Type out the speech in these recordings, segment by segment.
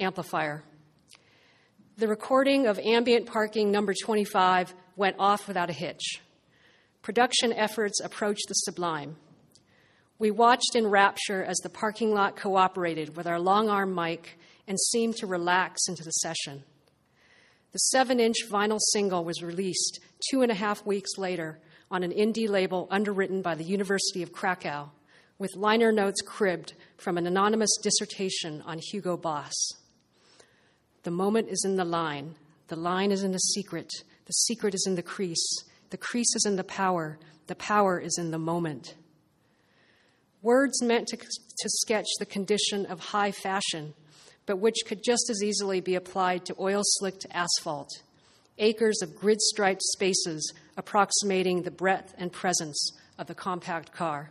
amplifier. The recording of ambient parking number 25 went off without a hitch. Production efforts approached the sublime. We watched in rapture as the parking lot cooperated with our long-arm mic and seemed to relax into the session. The 7-inch vinyl single was released 2.5 weeks later on an indie label underwritten by the University of Krakow, with liner notes cribbed from an anonymous dissertation on Hugo Boss. The moment is in the line is in the secret is in the crease is in the power is in the moment. Words meant to sketch the condition of high fashion, but which could just as easily be applied to oil-slicked asphalt, acres of grid-striped spaces approximating the breadth and presence of the compact car.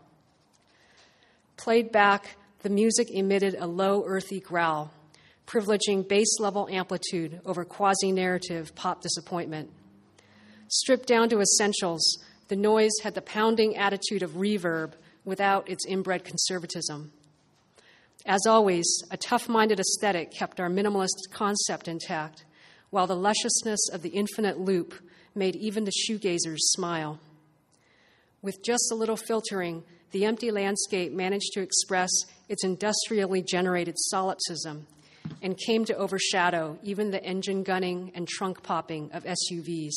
Played back, the music emitted a low, earthy growl, privileging base-level amplitude over quasi-narrative pop disappointment. Stripped down to essentials, the noise had the pounding attitude of reverb without its inbred conservatism. As always, a tough-minded aesthetic kept our minimalist concept intact, while the lusciousness of the infinite loop made even the shoegazers smile. With just a little filtering, the empty landscape managed to express its industrially generated solipsism and came to overshadow even the engine gunning and trunk popping of SUVs.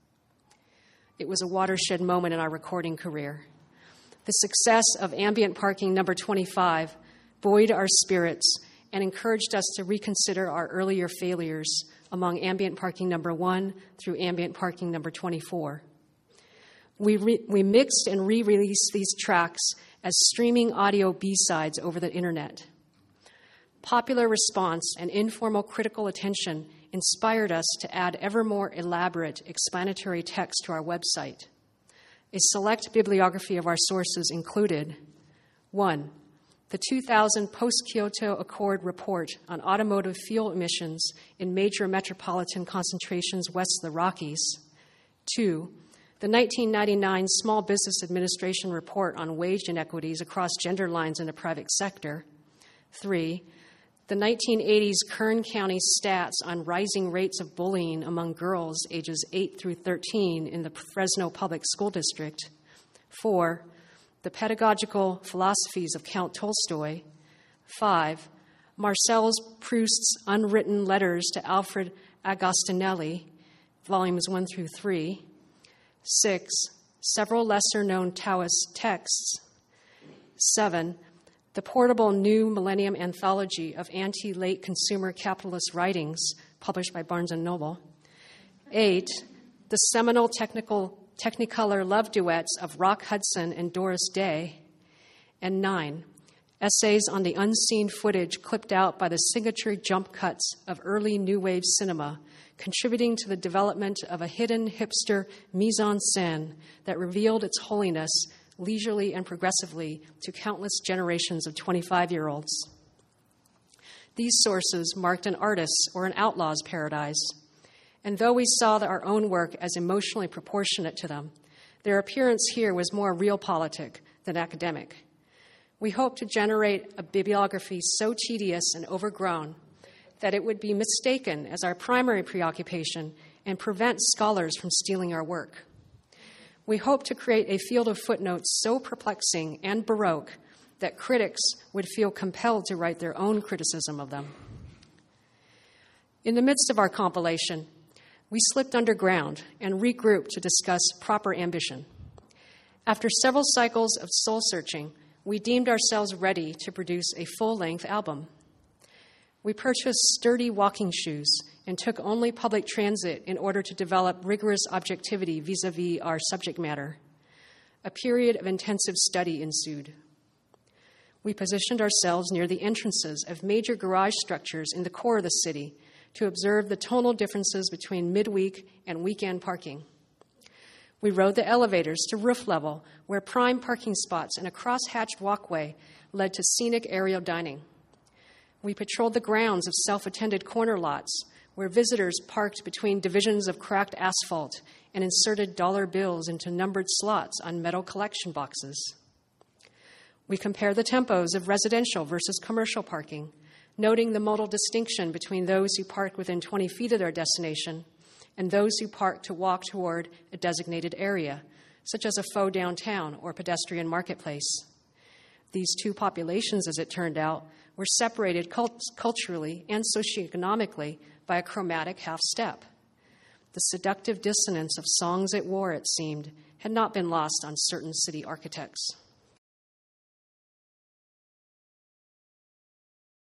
It was a watershed moment in our recording career. The success of ambient parking number 25 buoyed our spirits and encouraged us to reconsider our earlier failures among ambient parking number 1 through ambient parking number 24. We mixed and re-released these tracks as streaming audio B-sides over the internet. Popular response and informal critical attention inspired us to add ever more elaborate explanatory text to our website. A select bibliography of our sources included 1. The 2000 Post-Kyoto Accord report on automotive fuel emissions in major metropolitan concentrations west of the Rockies. 2. The 1999 Small Business Administration report on wage inequities across gender lines in the private sector. 3. The 1980s Kern County stats on rising rates of bullying among girls ages 8 through 13 in the Fresno Public School District. 4. The pedagogical philosophies of Count Tolstoy. 5. Marcel Proust's unwritten letters to Alfred Agostinelli, volumes 1 through 3. 6. Several lesser-known Taoist texts. 7. The portable New Millennium Anthology of Anti-Late Consumer Capitalist Writings, published by Barnes & Noble. 8. The seminal Technicolor love duets of Rock Hudson and Doris Day. And 9. Essays on the unseen footage clipped out by the signature jump cuts of early New Wave cinema, contributing to the development of a hidden hipster mise-en-scène that revealed its holiness leisurely and progressively to countless generations of 25-year-olds. These sources marked an artist's or an outlaw's paradise, and though we saw our own work as emotionally proportionate to them, their appearance here was more realpolitik than academic. We hoped to generate a bibliography so tedious and overgrown that it would be mistaken as our primary preoccupation and prevent scholars from stealing our work. We hope to create a field of footnotes so perplexing and baroque that critics would feel compelled to write their own criticism of them. In the midst of our compilation, we slipped underground and regrouped to discuss proper ambition. After several cycles of soul-searching, we deemed ourselves ready to produce a full-length album. We purchased sturdy walking shoes and took only public transit in order to develop rigorous objectivity vis-a-vis our subject matter. A period of intensive study ensued. We positioned ourselves near the entrances of major garage structures in the core of the city to observe the tonal differences between midweek and weekend parking. We rode the elevators to roof level, where prime parking spots and a cross-hatched walkway led to scenic aerial dining. We patrolled the grounds of self-attended corner lots, where visitors parked between divisions of cracked asphalt and inserted dollar bills into numbered slots on metal collection boxes. We compared the tempos of residential versus commercial parking, noting the modal distinction between those who park within 20 feet of their destination and those who park to walk toward a designated area, such as a faux downtown or pedestrian marketplace. These two populations, as it turned out, were separated culturally and socioeconomically by a chromatic half-step. The seductive dissonance of songs at war, it seemed, had not been lost on certain city architects.